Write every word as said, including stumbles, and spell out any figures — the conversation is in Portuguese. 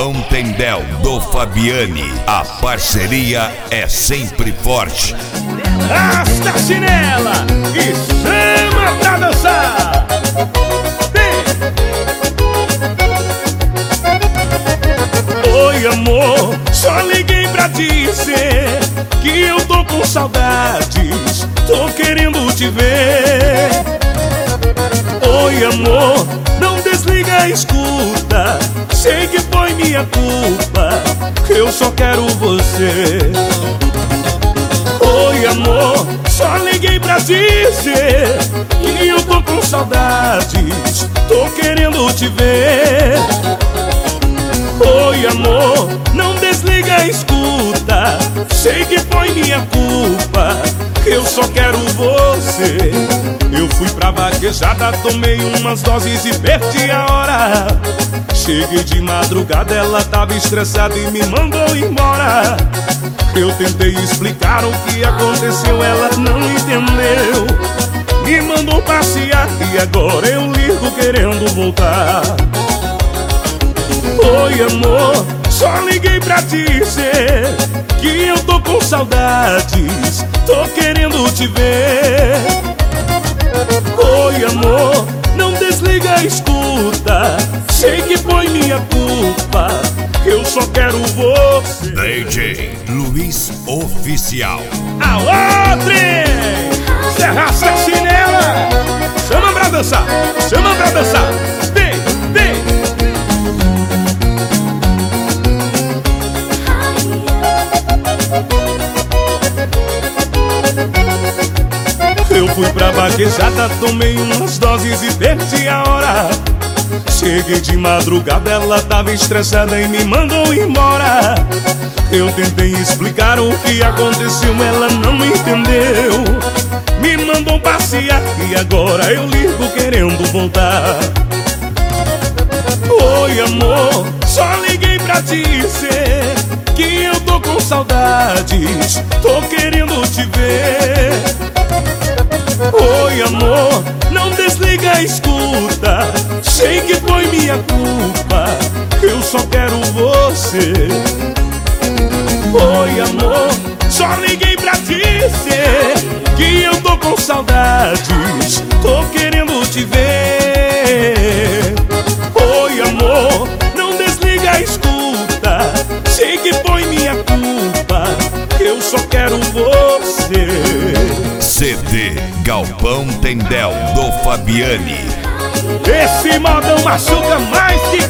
Galpão Tendel do Fabiani. A parceria é sempre forte. Rasga a chinela e chama pra dançar. Vem. Oi amor, só liguei pra dizer que eu tô com saudades, tô querendo te ver. Oi amor, não desliga, escuta, sei que foi minha culpa, eu só quero você. Oi amor, só liguei pra dizer que eu tô com saudades, tô querendo te ver. Oi amor, não desliga, escuta, sei que foi minha culpa, eu só quero você. Eu fui pra vaquejada, tomei umas doses e perdi a hora. Cheguei de madrugada, ela tava estressada e me mandou embora. Eu tentei explicar o que aconteceu, ela não entendeu. Me mandou passear e agora eu ligo querendo voltar. Oi amor, só liguei pra dizer que eu tô com saudades, tô querendo te ver. Oi amor, não desliga, escuta, sei que foi minha culpa, eu só quero você. D J Luiz Oficial. Alô, trem! Cê rasga a chinela, chama pra dançar, chama pra dançar. Vem, vem! Eu fui pra vaquejada, tomei umas doses e perdi a hora. Cheguei de madrugada, ela tava estressada e me mandou embora. Eu tentei explicar o que aconteceu, ela não entendeu. Me mandou passear e agora eu ligo querendo voltar. Oi amor, só liguei pra dizer que eu tô com saudades, tô querendo te ver. Oi amor, não desliga, escuta, sei que foi minha culpa, eu só quero você. Oi amor, só liguei pra dizer que eu tô com saudades, tô querendo te ver. Oi amor, não desliga, escuta, sei que foi minha culpa, eu só quero você. C D Galpão Tendel do Fabiani. Esse modão machuca mais que